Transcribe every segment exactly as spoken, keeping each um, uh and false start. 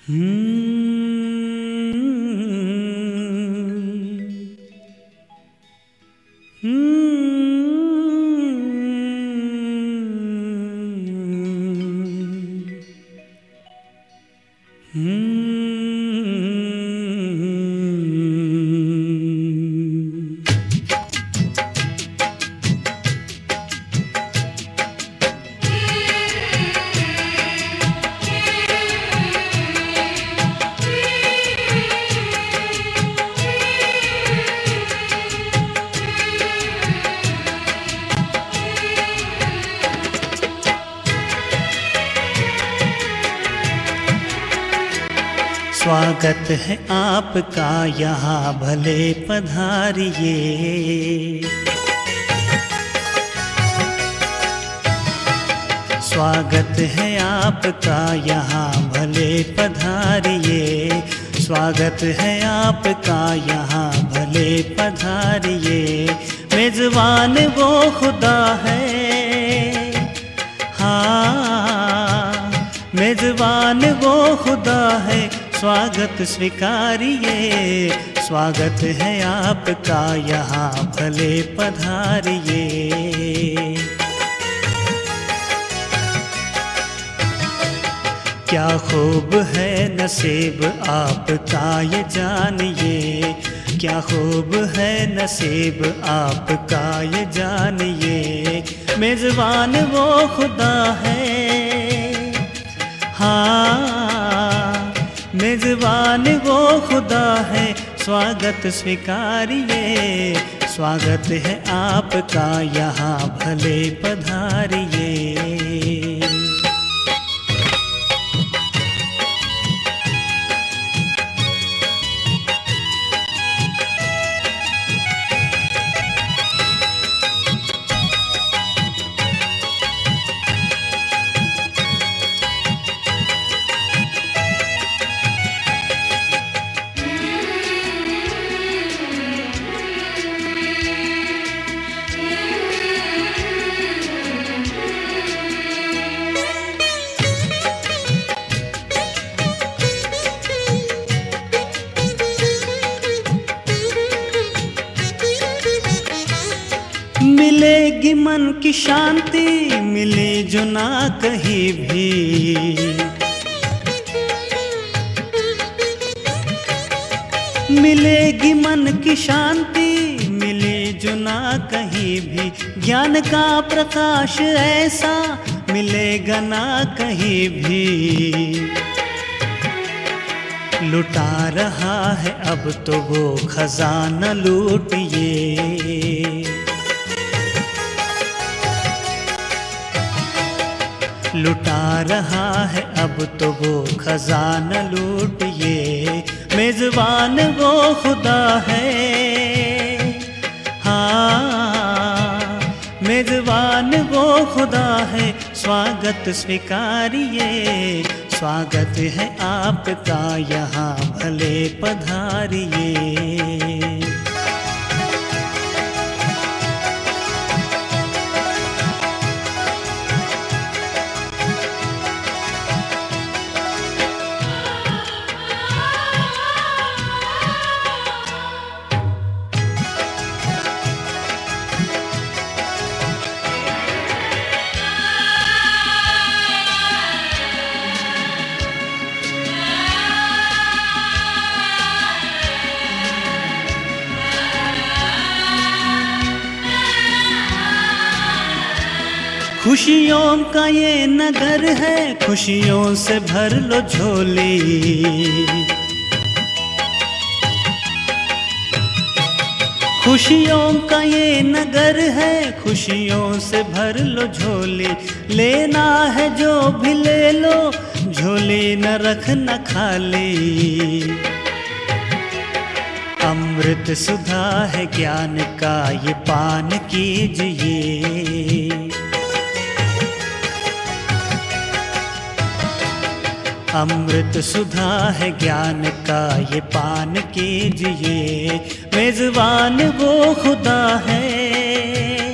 हम्म हम्म स्वागत है आपका यहाँ भले पधारिए। स्वागत है आपका यहाँ भले पधारिए। स्वागत है आपका यहाँ भले पधारिए। मेजबान वो खुदा है, हाँ मेजबान वो खुदा है, स्वागत स्वीकारिए। स्वागत है आपका यहाँ भले पधारिए। क्या खूब है नसीब आपका ये जानिए। क्या खूब है नसीब आपका ये जानिए। मेजबान वो खुदा है, हाँ मेजबान वो खुदा है, स्वागत स्वीकारिए। स्वागत है आपका यहाँ भले पधारिए। मिलेगी मन की शांति, मिले जो ना कहीं भी। मिलेगी मन की शांति, मिले जो ना कहीं भी। ज्ञान का प्रकाश ऐसा मिलेगा ना कहीं भी। लुटा रहा है अब तो वो खजाना लूटिए। लुटा रहा है अब तो वो खजाना लूटिए। मेजबान वो खुदा है, हाँ मेजबान वो खुदा है, स्वागत स्वीकारिए। स्वागत है आपका यहाँ भले पधारिए। खुशियों का ये नगर है, खुशियों से भर लो झोली। खुशियों का ये नगर है, खुशियों से भर लो झोली। लेना है जो भी ले लो, झोली न रखना खाली। अमृत सुधा है ज्ञान का ये पान कीजिए। अमृत सुधा है ज्ञान का ये पान कीजिए। मेजबान वो खुदा है,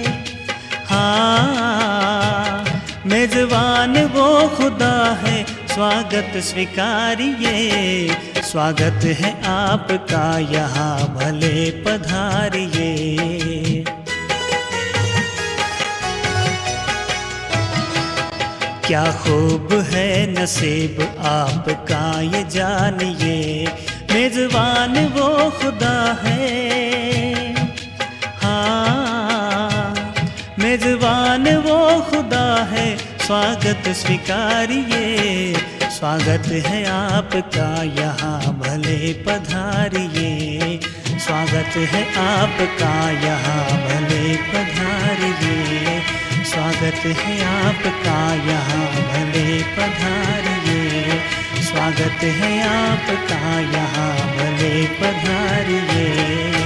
हाँ मेजबान वो खुदा है, स्वागत स्वीकारिए, स्वागत है आपका यहाँ भले पधारिए। क्या खूब है नसीब आपका ये जानिए, मेजबान वो खुदा है। हाँ, मेजबान वो खुदा है, स्वागत स्वीकारिए, स्वागत है आपका यहाँ भले पधारिए, स्वागत है आपका यहाँ भले पधारिए, स्वागत है आपका यहाँ भले पधारिए, स्वागत है आपका यहाँ भले पधारिए।